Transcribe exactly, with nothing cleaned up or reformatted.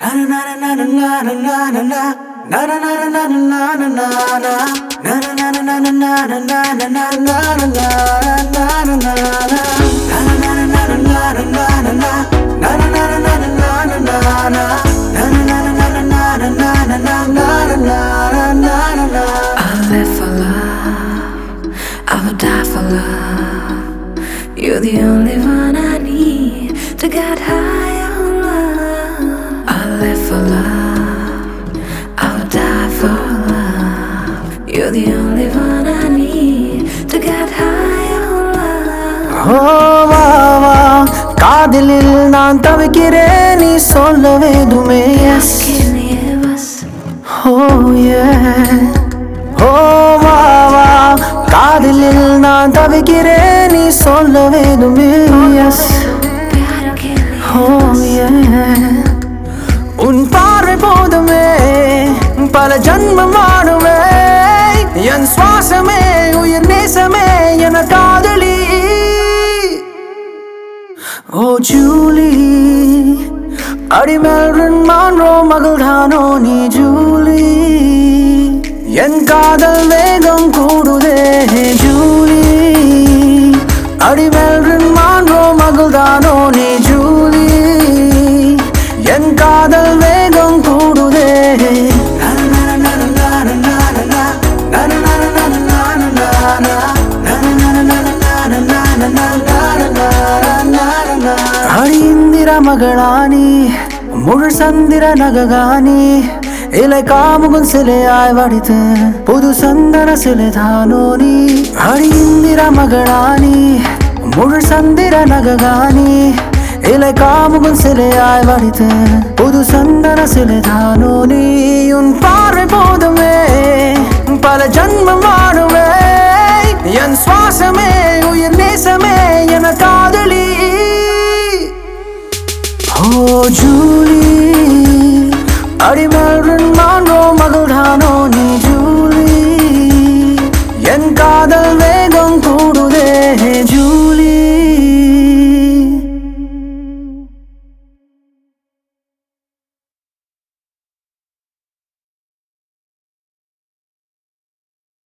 You're the only one I need to get high on love. I'll live for love, I'll die for love. You're the only one I need to get high on love. Oh வாவா காதலில் நான் தவிக்கிறேன் நீ சொல்ல வேண்டுமே yes oh yeah oh வாவா காதலில் நான் தவிக்கிறேன் நீ சொல்ல வேண்டுமே yes oh yeah உன் பார்வை போதுமே பல ஜன்மம் வாடுவே என் சுவாசமே உயிர் நேசமே என காதலி ஓ ஜூலி அடிமேல் மான்றோ மகள்தானோ நீ ஜூலி என் காதல் வேகம் கூடுதே ஜூலி அடிமேல் மான்றோ மகள்தானோ நீ ஜூலி என் காதல் வேகம் கூடுதே அடி இந்திர மகளானி முழு சந்திர நககானி இலை காமுகன் சிலையாய் வடித்து புது சந்தன சிலைதானோ நீ அடி இந்திர மகளானி முழு சந்திர நககானி இலை காமுகன் சிலையாய் வடித்து புது சந்தன சிலைதானோ நீ உன் பார்வை போதுமே பல ஜன்மம் வாடுவே என் சுவாசமே உயிர் நேசமே என காதலி ஓ ஜூலி அடிமை